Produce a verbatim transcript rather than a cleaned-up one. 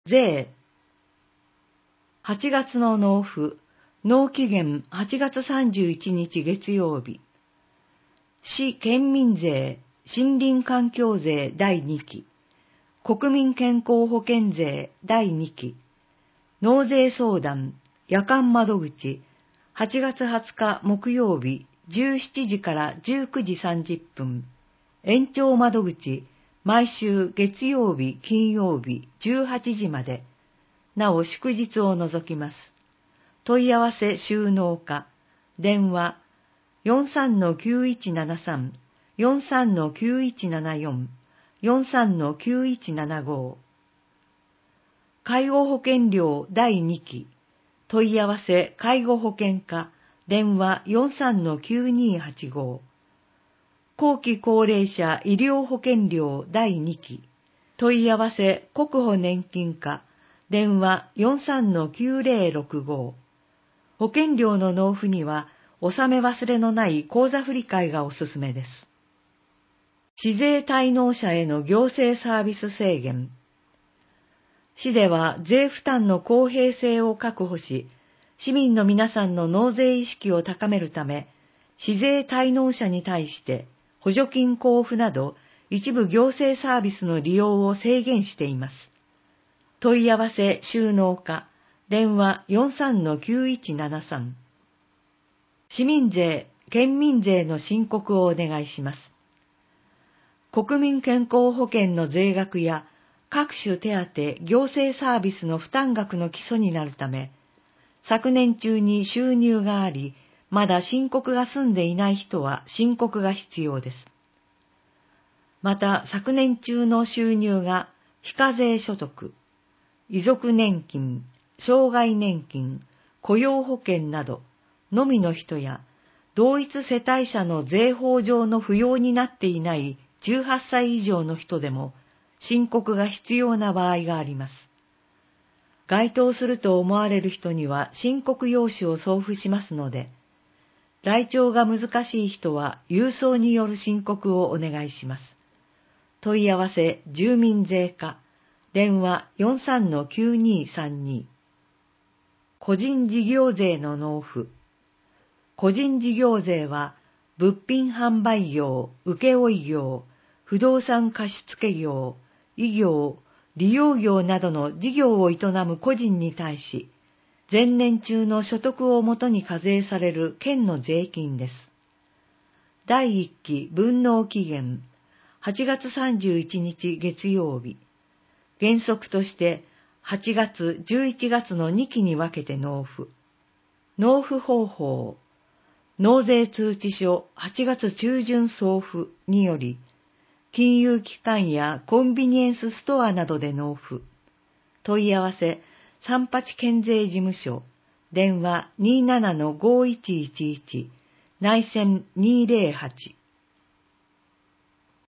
税。はちがつの納付、納期限はちがつさんじゅういちにち月曜日。市県民税、森林環境税だいにき、国民健康保険税だいにき、納税相談、夜間窓口、はちがつはつか木曜日じゅうしちじからじゅうくじさんじゅっぷん、延長窓口、毎週月曜日、金曜日じゅうはちじまで、なお祝日を除きます。問い合わせ収納課、電話 よんさんのきゅういちななさん、よんさんのきゅういちななよん、よんさんのきゅういちななご。介護保険料だいにき、問い合わせ介護保険課、電話 よんさんのきゅうにはちご。後期高齢者医療保険料だいにき、問い合わせ国保年金課、電話 よんさんのきゅうぜろろくご。保険料の納付には、納め忘れのない口座振替がおすすめです。市税滞納者への行政サービス制限。市では税負担の公平性を確保し、市民の皆さんの納税意識を高めるため、市税滞納者に対して補助金交付など一部行政サービスの利用を制限しています。問い合わせ収納課、電話 よんさんのきゅういちななさん。市民税、県民税の申告をお願いします。国民健康保険の税額や各種手当、行政サービスの負担額の基礎になるため、昨年中に収入があり、まだ申告が済んでいない人は申告が必要です。また、昨年中の収入が非課税所得、遺族年金、障害年金、雇用保険などのみの人や、同一世帯者の税法上の扶養になっていないじゅうはっさい以上の人でも申告が必要な場合があります。該当すると思われる人には申告用紙を送付しますので、来庁が難しい人は郵送による申告をお願いします。問い合わせ住民税課、電話 よんさんのきゅうにさんに。個人事業税の納付。個人事業税は、物品販売業、請負業、不動産貸付業、医業、利用業などの事業を営む個人に対し、前年中の所得をもとに課税される県の税金です。だいいっき分納期限、はちがつさんじゅういちにち月曜日。原則としてはちがつ、じゅういちがつのにきに分けて納付。納付方法。納税通知書はちがつ中旬送付により、金融機関やコンビニエンスストアなどで納付。問い合わせさんじゅうはち県税事務所、電話 にじゅうななのごいちいちいち、内線にひゃくはち。